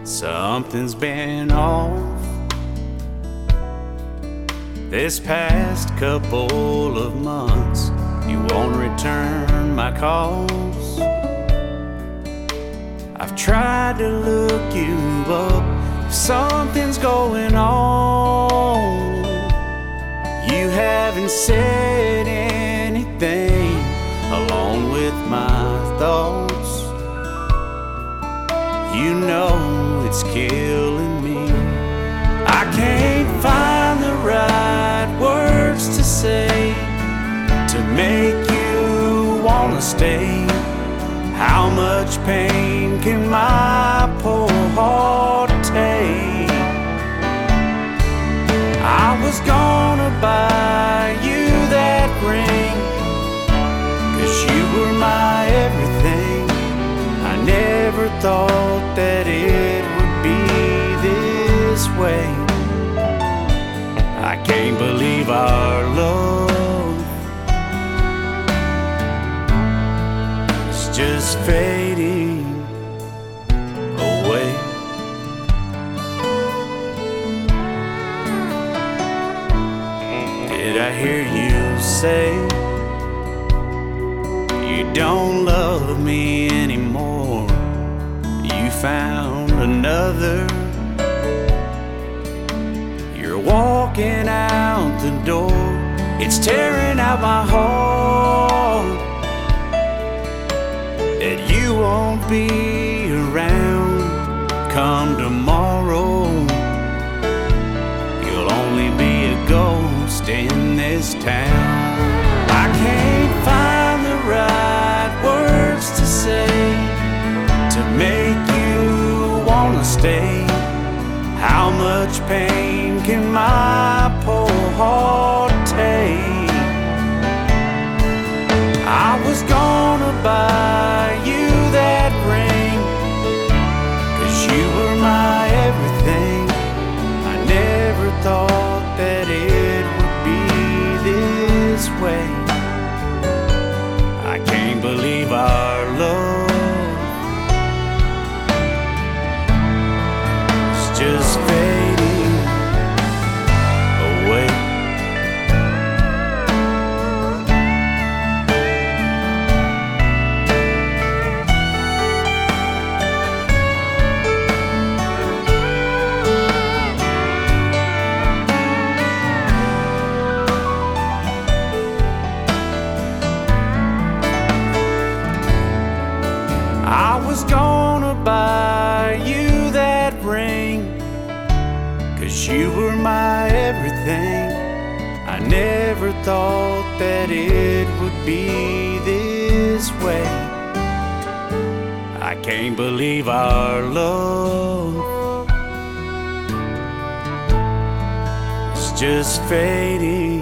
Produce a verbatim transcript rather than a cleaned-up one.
Something's been off this past couple of months. You won't return my calls. I've tried to look you up if something's going on. You haven't said anything along with my thoughts. You know it's killing me. I can't find the right words to say to make you wanna stay. How much pain can my poor heart take? I was gonna buy you that ring, 'cause you were my everything. I never thought that it would be this way. I can't believe our love is just fading away. Did I hear you say you don't love me anymore? You found another. You're walking out the door. It's tearing out my heart that you won't be around come tomorrow. You'll only be a ghost in this town. I can't find the right words to say to make you wanna stay. How much pain can my poor heart take? I was gonna buy you that ring, 'cause you were my everything. I never thought that it would be this way. I can't believe our love is just fading away. I was gonna buy you that ring, 'cause you were my everything. I never thought that it would be this way. I can't believe our love is just fading